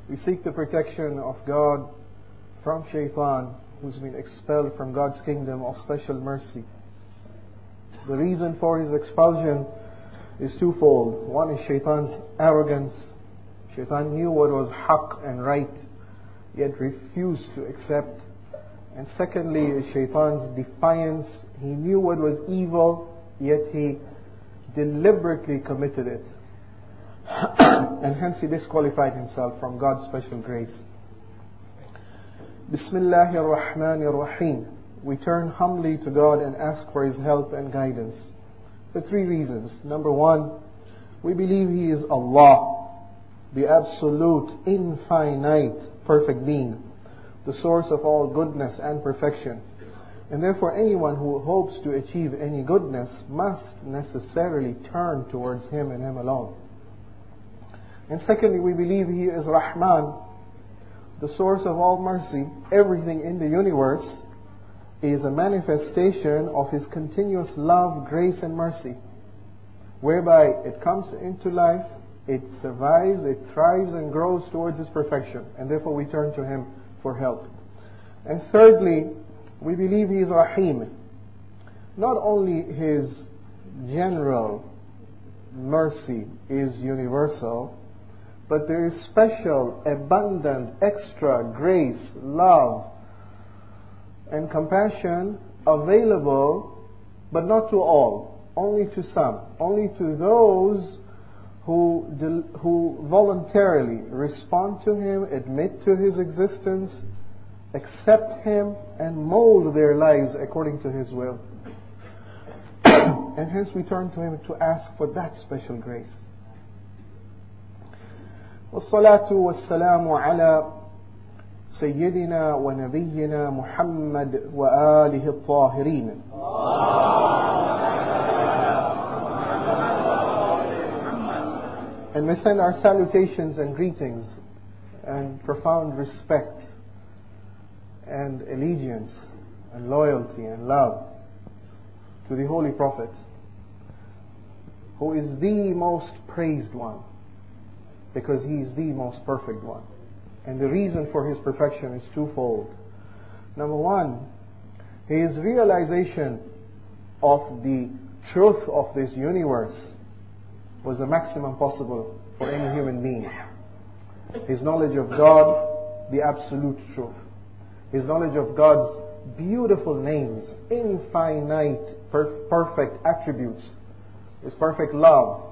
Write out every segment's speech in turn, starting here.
We seek the protection of God from Shaitan, who's been expelled from God's kingdom of special mercy. The reason for his expulsion is twofold. One is Shaitan's arrogance. Shaitan knew what was haqq and right, yet refused to accept. And secondly is Shaitan's defiance. He knew what was evil, yet he deliberately committed it. And hence he disqualified himself from God's special grace. Bismillahir Rahmanir Rahim. We turn humbly to God and ask for His help and guidance. For three reasons. Number one, we believe He is Allah, the absolute, infinite, perfect being, the source of all goodness and perfection. And therefore anyone who hopes to achieve any goodness must necessarily turn towards Him and Him alone. And secondly, we believe He is Rahman, the source of all mercy. Everything in the universe is a manifestation of His continuous love, grace and mercy, whereby it comes into life, it survives, it thrives and grows towards His perfection, and therefore we turn to Him for help. And thirdly, we believe He is Rahim. Not only His general mercy is universal, but there is special, abundant, extra grace, love and compassion available, but not to all, only to some, only to those who voluntarily respond to Him, admit to His existence, accept Him, and mold their lives according to His will. And hence we turn to Him to ask for that special grace. والصلاة والسلام على سيدنا ونبينا محمد وآله الطاهرين. And we send our salutations and greetings and profound respect and allegiance and loyalty and love to the Holy Prophet, who is the most praised one, because He is the most perfect one. And the reason for His perfection is twofold. Number one, His realization of the truth of this universe was the maximum possible for any human being. His knowledge of God, the absolute truth. His knowledge of God's beautiful names, infinite, perfect attributes, His perfect love,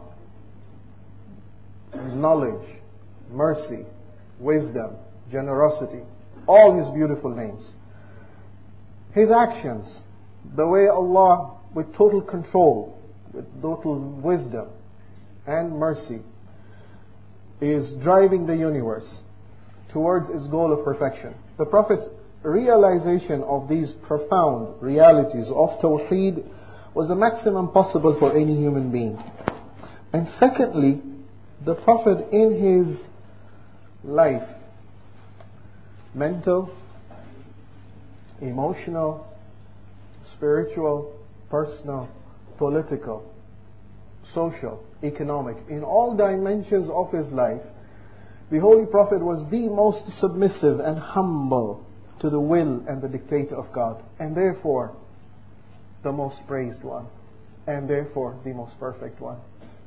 knowledge, mercy, wisdom, generosity, all His beautiful names. His actions, the way Allah, with total control, with total wisdom and mercy, is driving the universe towards its goal of perfection. The Prophet's realization of these profound realities of Tawheed was the maximum possible for any human being. And secondly, the Prophet in his life, mental, emotional, spiritual, personal, political, social, economic, in all dimensions of his life, the Holy Prophet was the most submissive and humble to the will and the dictate of God, and therefore the most praised one, and therefore the most perfect one.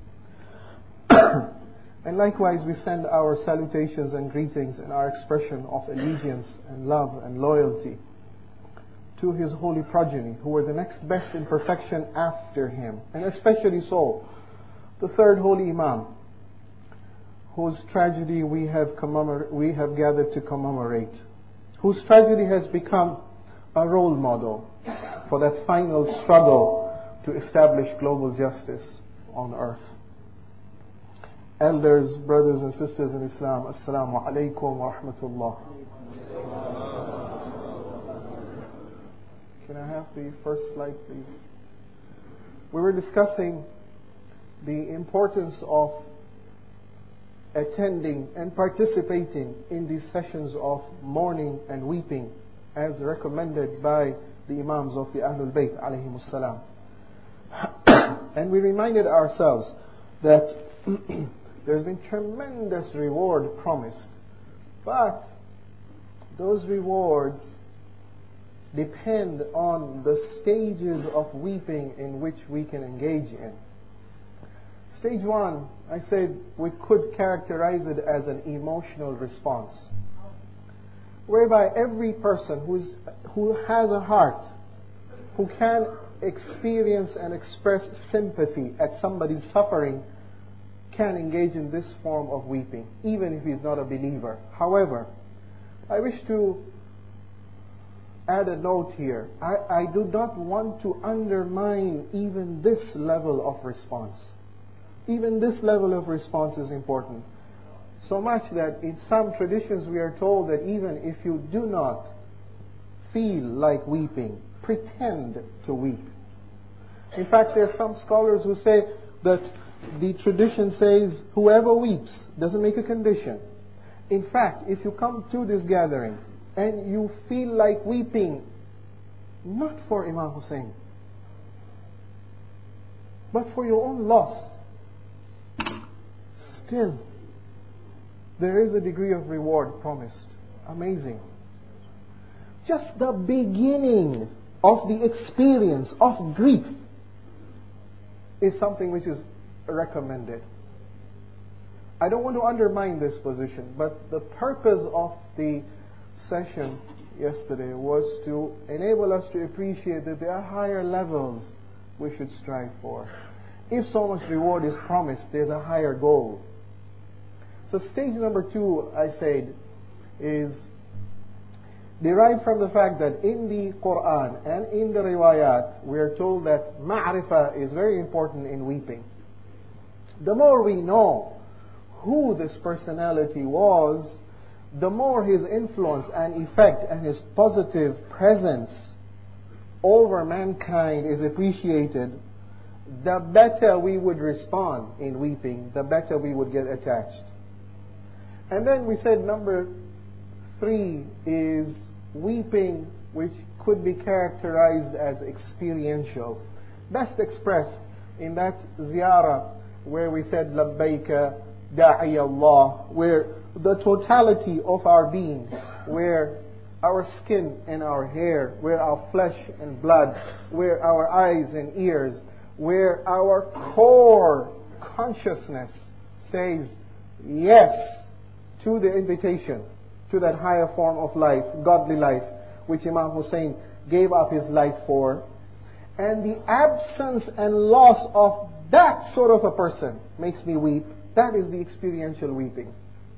And likewise we send our salutations and greetings and our expression of allegiance and love and loyalty to His holy progeny, who were the next best in perfection after Him, and especially so the third holy Imam, whose tragedy we have gathered to commemorate, whose tragedy has become a role model for that final struggle to establish global justice on earth. Elders, brothers and sisters in Islam, Assalamu alaikum wa rahmatullah. Can I have the first slide, please? We were discussing the importance of attending and participating in these sessions of mourning and weeping as recommended by the Imams of the Ahlul Bayt alayhimus salam. And we reminded ourselves that there's been tremendous reward promised But those rewards depend on the stages of weeping in which we can engage in. Stage one, I said we could characterize it as an emotional response, whereby every person who has a heart, who can experience and express sympathy at somebody's suffering, can engage in this form of weeping, even if he's not a believer. However, I wish to add a note here. I do not want to undermine even this level of response. Even this level of response is important. So much that in some traditions we are told that even if you do not feel like weeping, pretend to weep. In fact, there are some scholars who say that the tradition says whoever weeps doesn't make a condition. In fact, if you come to this gathering and you feel like weeping, not for Imam Hussein, but for your own loss, still, there is a degree of reward promised. Amazing. Just the beginning of the experience of grief is something which is recommended. I don't want to undermine this position, but the purpose of the session yesterday was to enable us to appreciate that there are higher levels we should strive for. If so much reward is promised, there's a higher goal. So stage number 2, I said, is derived from the fact that in the Quran and in the riwayat, we are told that ma'rifah is very important in weeping. The more we know who this personality was, the more his influence and effect and his positive presence over mankind is appreciated, the better we would respond in weeping, the better we would get attached. And then we said number 3 is weeping, which could be characterized as experiential. Best expressed in that ziyarah where we said labbaika da'i Allah, where the totality of our being, where our skin and our hair, where our flesh and blood, where our eyes and ears, where our core consciousness says yes to the invitation to that higher form of life, godly life, which Imam Hussein gave up his life for. And the absence and loss of that sort of a person makes me weep. That is the experiential weeping.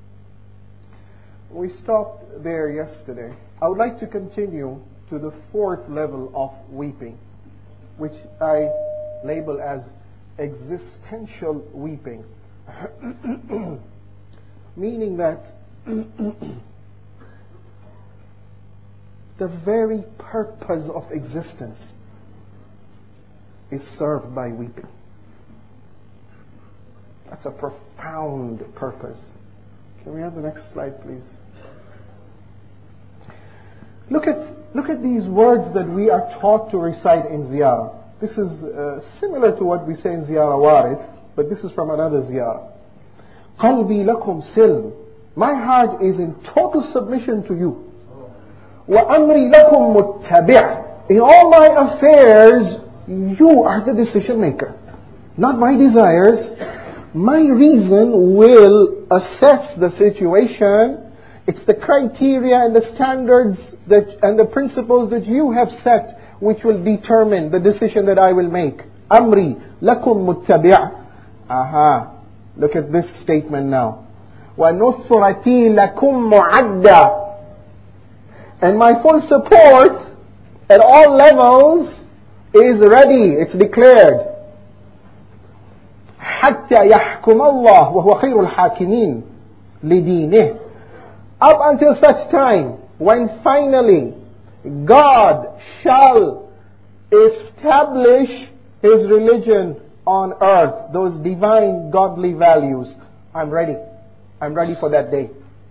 We stopped there yesterday. I would like to continue to the 4th level of weeping, which I label as existential weeping. Meaning that the very purpose of existence is served by weeping. That's a profound purpose. Can we have the next slide, please? Look at these words that we are taught to recite in ziyarah. This is similar to what we say in ziyarah warid, but this is from another ziyarah. قَلْبِي لَكُمْ سِلْمٌ. My heart is in total submission to you. وَأَمْرِي لَكُمْ مُتَّبِعٌ. In all my affairs, you are the decision maker. Not my desires. My reason will assess the situation. It's the criteria and the standards and the principles that you have set which will determine the decision that I will make. Amri lakum muttabi'. Aha. Look at this statement now. Wa nusrati lakum mu'adda. And my full support at all levels is ready. It's declared. حتى يحكم الله وهو خير الحاكمين لدينه. Up until such time when finally God shall establish His religion on earth, those divine godly values. I'm ready. I'm ready for that day.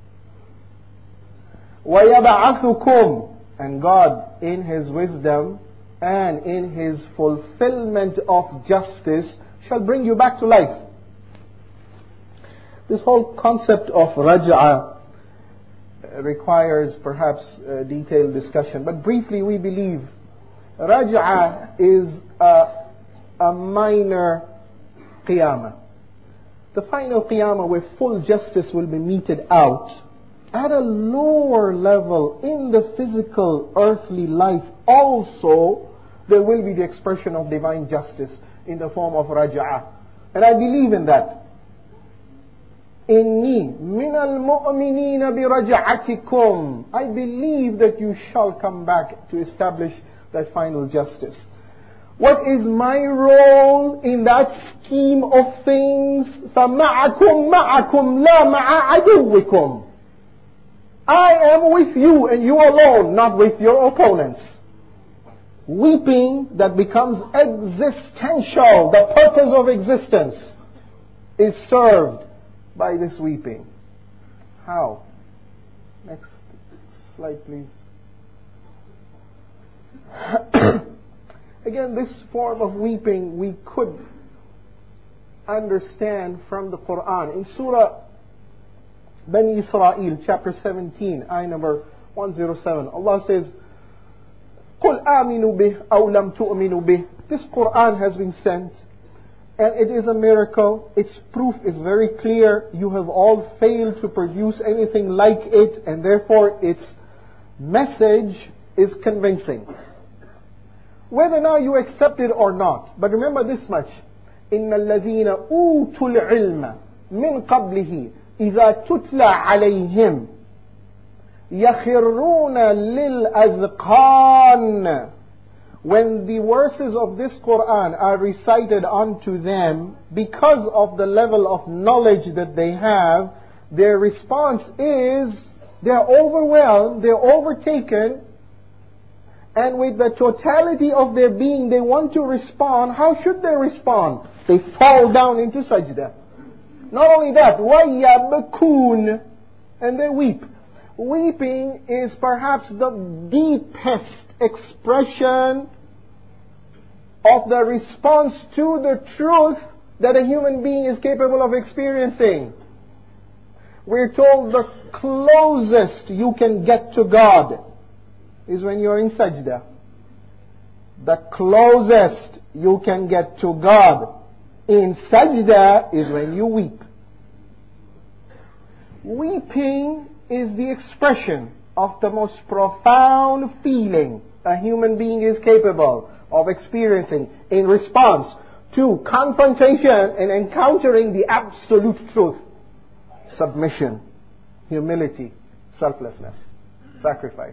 وَيَبْعَثُكُمْ. And God, in His wisdom and in His fulfillment of justice, shall bring you back to life. This whole concept of raj'ah requires perhaps detailed discussion. But briefly, we believe Raj'ah is a minor Qiyamah. The final Qiyamah where full justice will be meted out at a lower level in the physical earthly life also, there will be the expression of divine justice in the form of Raj'ah. And I believe in that. Inni minal mu'minina bi raj'atikum. I believe that you shall come back to establish that final justice. What is my role in that scheme of things? فَمَعَكُمْ مَعَكُمْ لَا مَعَ عَدُوِّكُمْ. I am with you and you alone, not with your opponents. Weeping that becomes existential, the purpose of existence, is served by this weeping. How? Next slide, please. Again, this form of weeping we could understand from the Quran. In Surah Bani Israel, chapter 17, ayah number 107, Allah says, قُلْ آمِنُوا بِهِ أَوْ لَمْ تُؤْمِنُوا بِهِ. This Quran has been sent, and it is a miracle. Its proof is very clear. You have all failed to produce anything like it, and therefore its message is convincing. Whether now you accept it or not. But remember this much. إِنَّ الَّذِينَ أُوتُوا الْعِلْمَ مِنْ قَبْلِهِ إِذَا تُتْلَى عَلَيْهِمْ يَخِرُّونَ لِلْأَذْقَانِ. When the verses of this Quran are recited unto them, because of the level of knowledge that they have, their response is, they're overwhelmed, they're overtaken, and with the totality of their being, they want to respond. How should they respond? They fall down into sajda. Not only that, وَيَبْكُونَ, and they weep. Weeping is perhaps the deepest expression of the response to the truth that a human being is capable of experiencing. We're told the closest you can get to God is when you're in sajda. The closest you can get to God in sajda is when you weep. Weeping is the expression of the most profound feeling a human being is capable of experiencing in response to confrontation and encountering the absolute truth. Submission, humility, selflessness, sacrifice.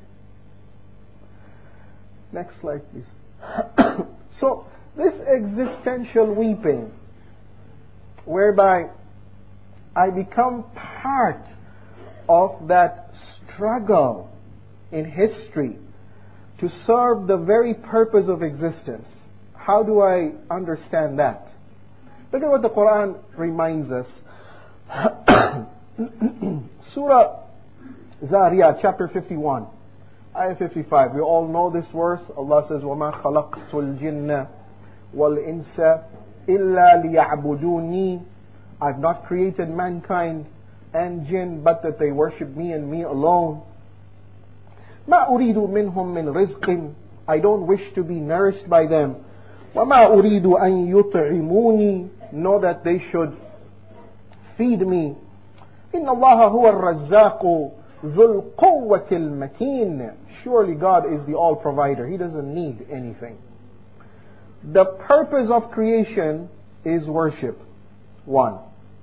Next slide, please. So, this existential weeping, whereby I become part of that struggle in history to serve the very purpose of existence. How do I understand that? Look at what the Quran reminds us. Surah Zariyat, chapter 51, ayah 55. We all know this verse. Allah says, وَمَا خَلَقْتُ الْجِنَّ وَالْإِنسَ إِلَّا لِيَعْبُدُونِي. I've not created mankind and jinn, but that they worship me and me alone. مَا أُرِيدُ مِنْهُمْ مِنْ رِزْقٍ. I don't wish to be nourished by them. وَمَا أُرِيدُ أَنْ يُطْعِمُونِي. Know that they should feed me. إِنَّ اللَّهَ هُوَ الرَّزَّاقُ ذُو الْقُوَّةِ الْمَتِينِ. Surely God is the all-provider. He doesn't need anything. The purpose of creation is worship. One.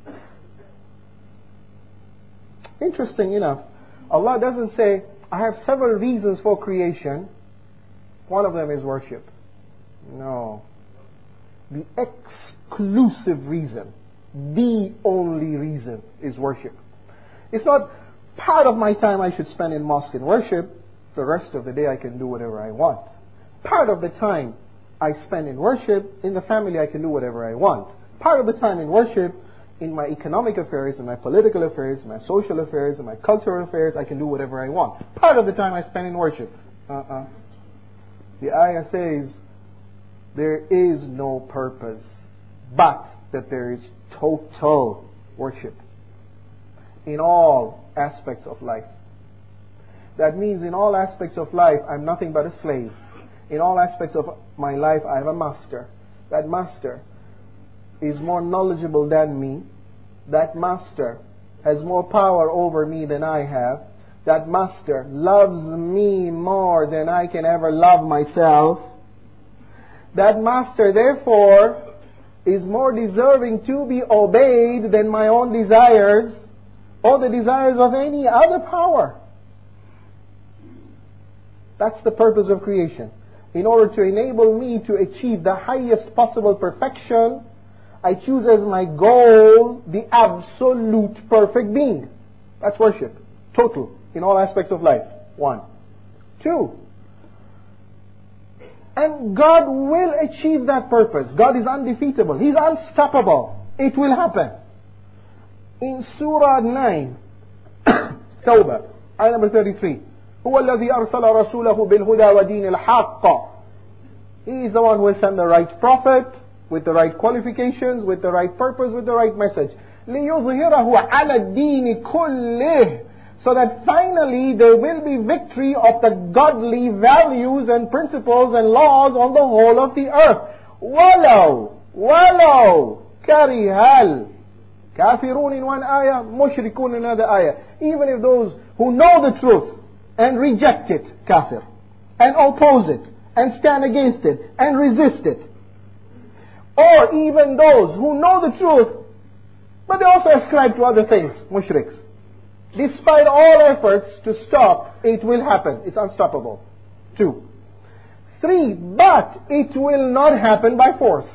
Interesting enough, Allah doesn't say, I have several reasons for creation. One of them is worship. No. The exclusive reason, the only reason is worship. It's not part of my time I should spend in mosque and worship. The rest of the day I can do whatever I want. Part of the time I spend in worship, in the family I can do whatever I want. Part of the time in worship, in my economic affairs, in my political affairs, in my social affairs, in my cultural affairs, I can do whatever I want. Part of the time I spend in worship. The ayah says, there is no purpose, but that there is total worship. In all aspects of life. That means in all aspects of life, I'm nothing but a slave. In all aspects of my life, I have a master. That master is more knowledgeable than me. That master has more power over me than I have. That master loves me more than I can ever love myself. That master, therefore, is more deserving to be obeyed than my own desires or the desires of any other power. That's the purpose of creation. In order to enable me to achieve the highest possible perfection, I choose as my goal the absolute perfect being. That's worship. Total. In all aspects of life. 1. 2. And God will achieve that purpose. God is undefeatable. He's unstoppable. It will happen. In Surah 9, Tawbah, ayah number 33. هو الذي أرسل رسوله بالهدى ودين الحق. He is the one who has sent the right prophet, with the right qualifications, with the right purpose, with the right message. ليظهره على الدين كله. So that finally there will be victory of the godly values and principles and laws on the whole of the earth. وَلَوْ كَرِهَ الْكَافِرُونَ in one ayah, mushrikun in another ayah. Even if those who know the truth and reject it, kafir, and oppose it, and stand against it, and resist it. Or even those who know the truth, but they also ascribe to other things, mushriks. Despite all efforts to stop, it will happen. It's unstoppable. 2. 3. But it will not happen by force.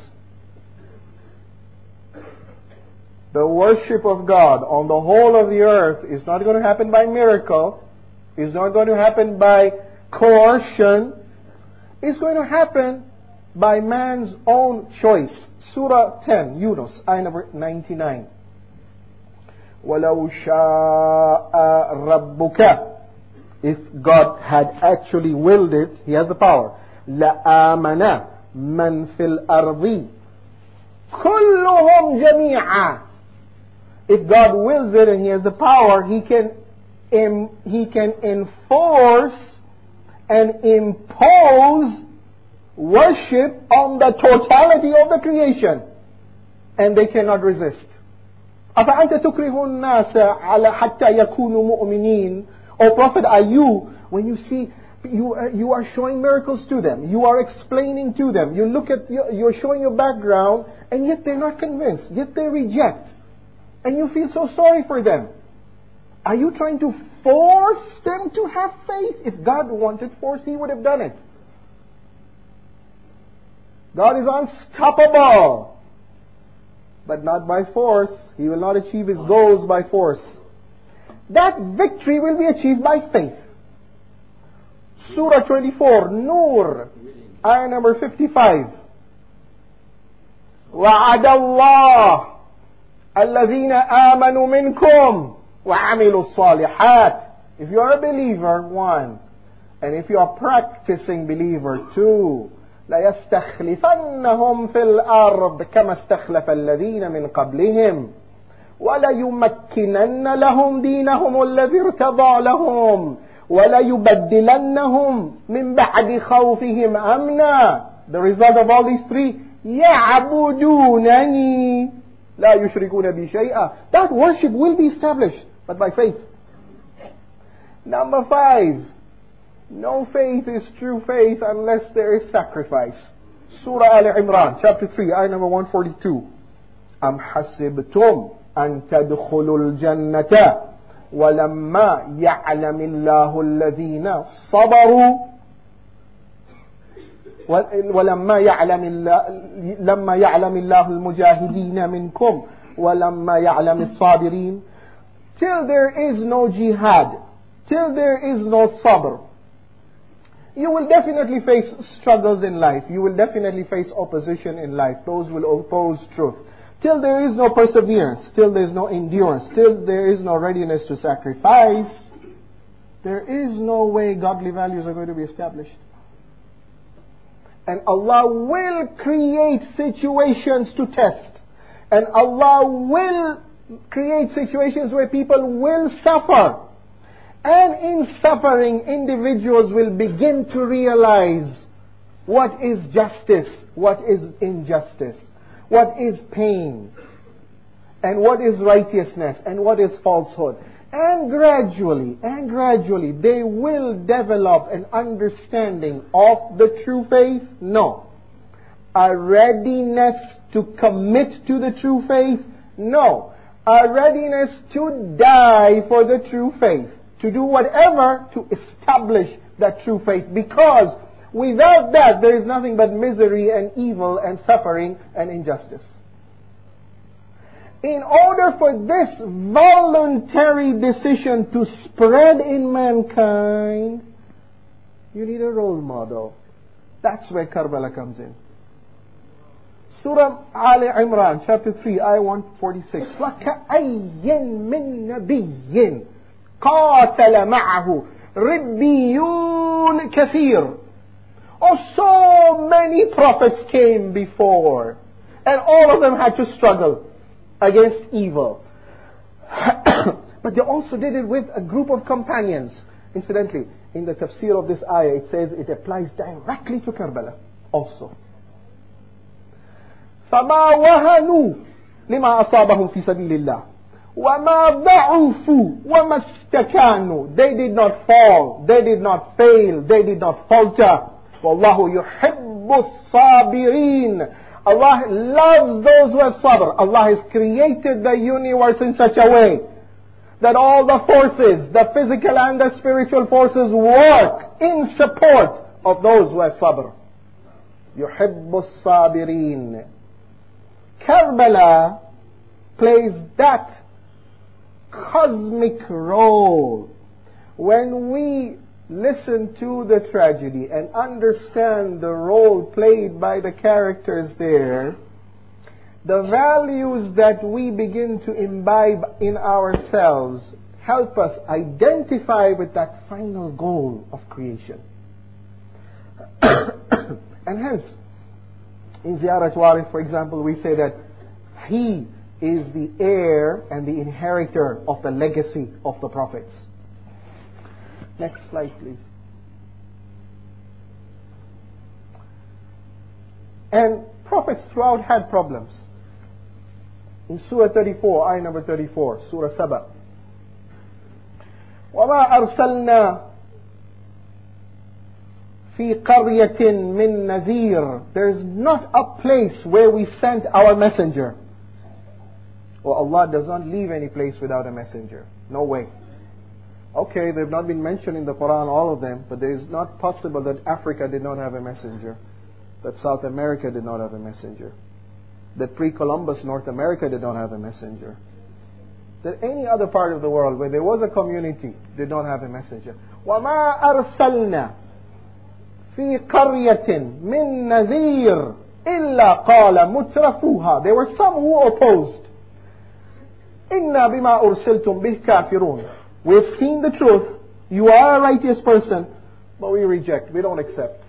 The worship of God on the whole of the earth is not going to happen by miracle. It's not going to happen by coercion. It's going to happen by man's own choice. Surah 10, Yunus, ayah number 99. وَلَوْ شَاءَ رَبُّكَ. If God had actually willed it, He has the power. لَآمَنَ مَنْ فِي الْأَرْضِ كُلُّهُمْ جَمِيعًا. If God wills it and He has the power, He can enforce and impose worship on the totality of the creation. And they cannot resist. أَفَأَنْتَ تُكْرِهُ النَّاسَ عَلَى حَتَّى يَكُونُوا مُؤْمِنِينَ. O Prophet, are you, when you see, you are showing miracles to them, you are explaining to them, you look at, you're showing your background, and yet they're not convinced, yet they reject. And you feel so sorry for them. Are you trying to force them to have faith? If God wanted force, He would have done it. God is unstoppable. But not by force. He will not achieve His goals by force. That victory will be achieved by faith. Surah 24, Nur, ayah number 55. وَعَدَ اللَّهِ الَّذِينَ آمَنُوا مِنْكُمْ وَعَمِلُوا الصَّالِحَاتِ. If you are a believer, 1. And if you are practicing believer, 2. لَيَسْتَخْلِفَنَّهُمْ فِي الْأَرْضِ كَمَا اسْتَخْلَفَ الَّذِينَ مِنْ قَبْلِهِمْ وَلَيُمَكِّنَنَّ لَهُمْ دِينَهُمْ الَّذِي ارْتَضَىٰ لَهُمْ وَلَيُبَدِّلَنَّهُم مِنْ بَعْدِ خَوْفِهِمْ أَمْنًا. The result of all these 3, يَعْبُدُونَنِي لَا يُشْرِكُونَ بِي شَيْئًا. That worship will be established, but by faith. Number 5. No faith is true faith unless there is sacrifice. Surah Al-Imran, chapter 3, ayah number 142. أَمْ حَسِبْتُمْ أَن تَدْخُلُوا الْجَنَّةَ وَلَمَّا يَعْلَمِ اللَّهُ الَّذِينَ صَبَرُوا ولما يعلم الله المجاهدين منكم ولما يعلم الصابرين. Till there is no jihad, till there is no sabr, you will definitely face struggles in life. You will definitely face opposition in life. Those will oppose truth. Till there is no perseverance, till there is no endurance, till there is no readiness to sacrifice, there is no way godly values are going to be established. And Allah will create situations to test. And Allah will create situations where people will suffer. And in suffering, individuals will begin to realize what is justice, what is injustice, what is pain, and what is righteousness, and what is falsehood. And gradually, they will develop an understanding of the true faith. No. A readiness to commit to the true faith. No. A readiness to die for the true faith. To do whatever to establish that true faith. Because without that, there is nothing but misery and evil and suffering and injustice. In order for this voluntary decision to spread in mankind, you need a role model. That's where Karbala comes in. Surah Ali Imran, chapter 3, ayah 146. وَكَأَيٍّ مِّن نَبِيٍّ قَاتَلَ مَعَهُ رِبِّيُّونَ كَثِيرٌ. Oh, so many prophets came before, and all of them had to struggle against evil. But they also did it with a group of companions. Incidentally, in the tafsir of this ayah, it says it applies directly to Karbala also. فَمَا وَهَنُوا لِمَا أَصَابَهُمْ فِي سَبِيلِ اللَّهِ وَمَا ضَعُفُوا وَمَا اسْتَكَانُوا. They did not fall, they did not fail, they did not falter. وَاللَّهُ يُحِبُّ الصَّابِرِينَ. Allah loves those who have sabr. Allah has created the universe in such a way that all the forces, the physical and the spiritual forces, work in support of those who have sabr. يُحِبُّ الصَّابِرِينَ. Karbala plays that cosmic role. When we listen to the tragedy and understand the role played by the characters there, the values that we begin to imbibe in ourselves help us identify with that final goal of creation. And hence, in Ziyarat Warith, for example, we say that he is the heir and the inheritor of the legacy of the prophets. Next slide, please. And prophets throughout had problems. In Surah 34, ayah number 34, Surah Saba. وَمَا أَرْسَلْنَا فِي قَرْيَةٍ مِّن نَذِيرٍ. There is not a place where we sent our messenger. Well, Allah does not leave any place without a messenger. No way. Okay, they've not been mentioned in the Quran, all of them, but it is not possible that Africa did not have a messenger, that South America did not have a messenger, that pre-Columbus North America did not have a messenger, that any other part of the world where there was a community did not have a messenger. وَمَا أَرْسَلْنَا فِي قَرْيَةٍ مِّن نَذِيرٍ إِلَّا قَالَ مُتْرَفُوهَا. There were some who opposed. إِنَّا بِمَا أُرْسِلْتُمْ بِهِ كَافِرُونَ. We have seen the truth. You are a righteous person, but we reject. We don't accept.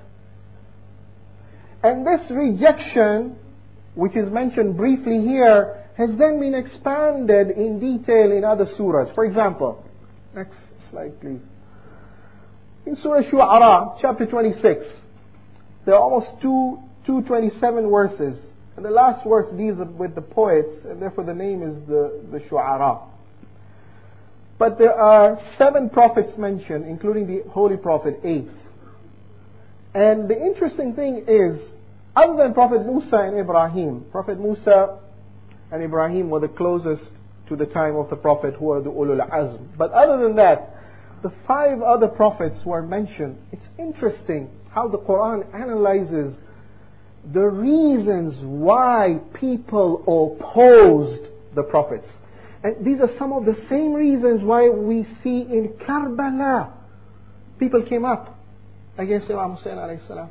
And this rejection, which is mentioned briefly here, has then been expanded in detail in other surahs. For example, next slide please. In Surah Shu'ara, chapter 26, there are almost 227 verses. And the last verse deals with the poets, and therefore the name is the Shu'ara. But there are 7 prophets mentioned, including the Holy Prophet, 8. And the interesting thing is, other than Prophet Musa and Ibrahim, Prophet Musa and Ibrahim were the closest to the time of the Prophet, who are the Ulul Azm. But other than that, the 5 other prophets were mentioned. It's interesting how the Quran analyzes the reasons why people opposed the prophets. And these are some of the same reasons why we see in Karbala people came up against Imam Hussein alayhi salam.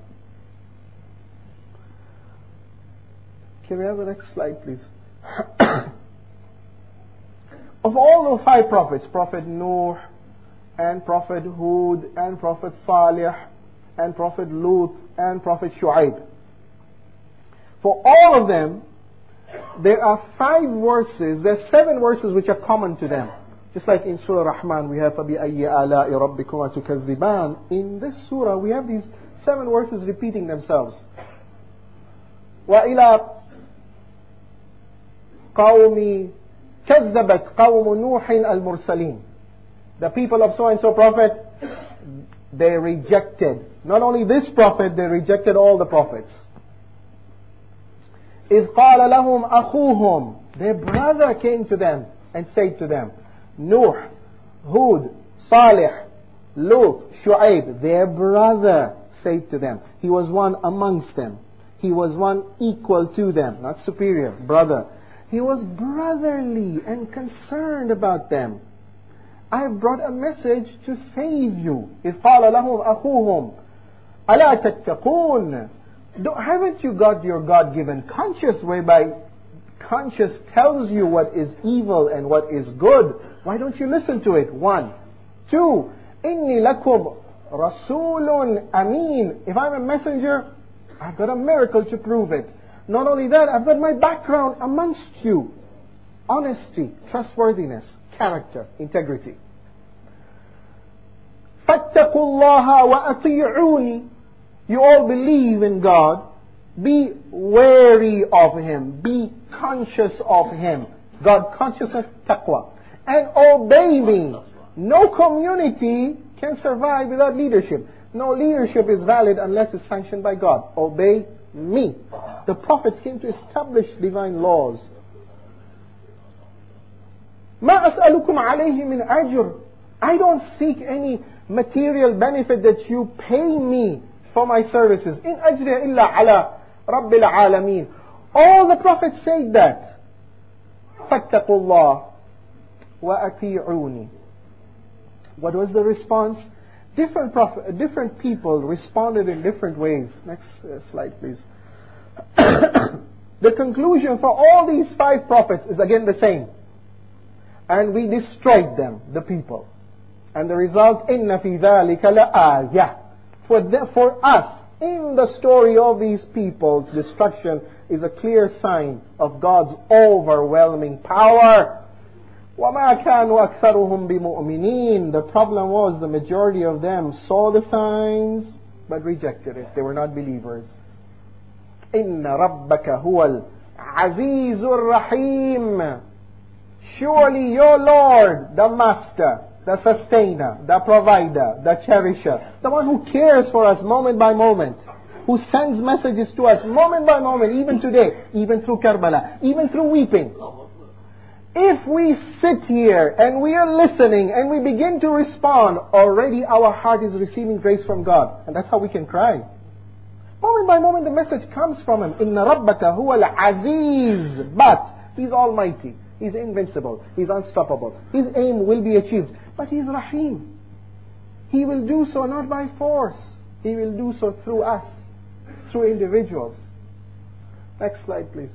Can we have the next slide please? Of all the 5 prophets, Prophet Nuh and Prophet Hud and Prophet Salih and Prophet Lut and Prophet Shu'aib, for all of them, there are 5 verses, there are 7 verses which are common to them. Just like in Surah Rahman we have فَبِأَيِّ آلَاءِ رَبِّكُمَا تُكَذِّبَانِ. In this surah we have these 7 verses repeating themselves. وَإِلَى قَوْمِ كَذَّبَتْ قَوْمُ نُوحٍ الْمُرْسَلِينَ. The people of so and so prophet, they rejected. Not only this prophet, they rejected all the prophets. إِذْ قَالَ لَهُمْ أَخُوهُمْ. Their brother came to them and said to them, Nuh, Hud, Salih, Lut, Shu'aib, their brother said to them. He was one amongst them. He was one equal to them, not superior, brother. He was brotherly and concerned about them. I have brought a message to save you. إِذْ قَالَ لَهُمْ أَخُوهُمْ أَلَا تَتَّقُونَ. Haven't you got your God-given conscience, whereby conscience tells you what is evil and what is good? Why don't you listen to it? 1. 2. إِنِّي لَكُمْ رَسُولٌ أَمِينٌ. If I'm a messenger, I've got a miracle to prove it. Not only that, I've got my background amongst you. Honesty, trustworthiness, character, integrity. فَاتَّقُوا اللَّهَ وَأَطِيعُونِ. You all believe in God. Be wary of Him. Be conscious of Him. God consciousness, taqwa. And obey me. No community can survive without leadership. No leadership is valid unless it's sanctioned by God. Obey me. The prophets came to establish divine laws. مَا أَسْأَلُكُمْ عَلَيْهِ مِنْ أَجْرٍ. I don't seek any material benefit that you pay me for my services. إِنْ أَجْرِيَ إِلَّا عَلَى رَبِّ الْعَالَمِينَ. All the prophets said that. فَاتَّقُوا اللَّهِ وَأَطِيعُونِ. What was the response? Different people responded in different ways. Next slide, please. The conclusion for all these 5 prophets is again the same. And we destroyed them, the people. And the result, إِنَّ فِي ذَلِكَ لَآيَةٌ. For us, in the story of these people's destruction, is a clear sign of God's overwhelming power. وَمَا كَانُوا أَكْثَرُهُمْ بِمُؤْمِنِينَ. The problem was the majority of them saw the signs but rejected it. They were not believers. إِنَّ رَبَّكَ هُوَ الْعَزِيزُ الرَّحِيمُ. Surely your Lord, the Master, the Sustainer, the Provider, the Cherisher, the one who cares for us moment by moment, who sends messages to us moment by moment, even today, even through Karbala, even through weeping. If we sit here and we are listening and we begin to respond, already our heart is receiving grace from God. And that's how we can cry. Moment by moment the message comes from Him. Inna rabbaka huwa al-aziz. But He's almighty. He's invincible. He's unstoppable. His aim will be achieved. But He's Rahim. He will do so not by force. He will do so through us. Through individuals. Next slide, please.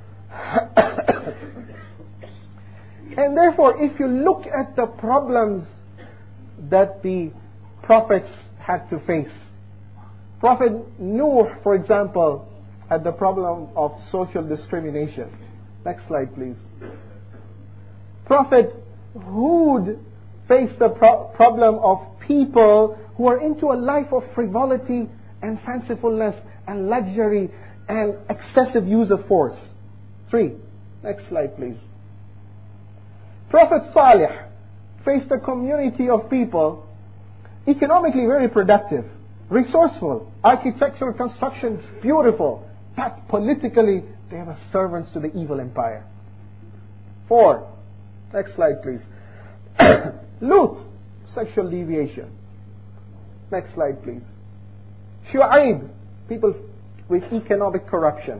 And therefore, if you look at the problems that the prophets had to face, Prophet Nuh, for example, had the problem of social discrimination. Next slide, please. Prophet Hud faced the problem of people who are into a life of frivolity and fancifulness and luxury and excessive use of force. 3. Next slide, please. Prophet Salih faced a community of people economically very productive, resourceful, architectural construction beautiful, but politically they were servants to the evil empire. 4. Next slide, please. Lut, sexual deviation. Next slide, please. Shu'aib, people with economic corruption.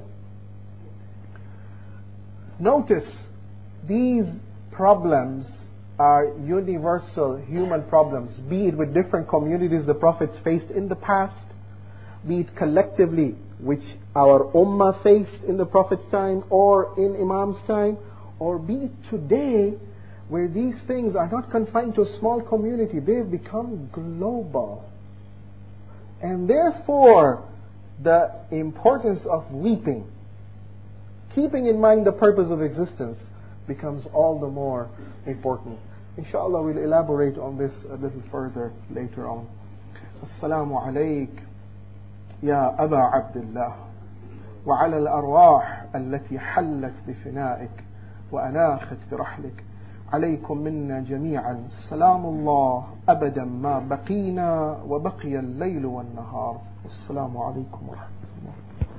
Notice these problems are universal human problems, be it with different communities the prophets faced in the past, be it collectively which our ummah faced in the prophet's time or in Imam's time, or be it today where these things are not confined to a small community, they've become global. And therefore the importance of weeping keeping in mind the purpose of existence becomes all the more important. Inshallah, we'll elaborate on this a little further later on. Assalamu alayk ya Aba Abdullah wa ala al-arwah allati hallat bifina'ik wa anakhat birahlik. عليكم منا جميعا سلام الله أبدا ما بقينا وبقي الليل والنهار. السلام عليكم ورحمة الله.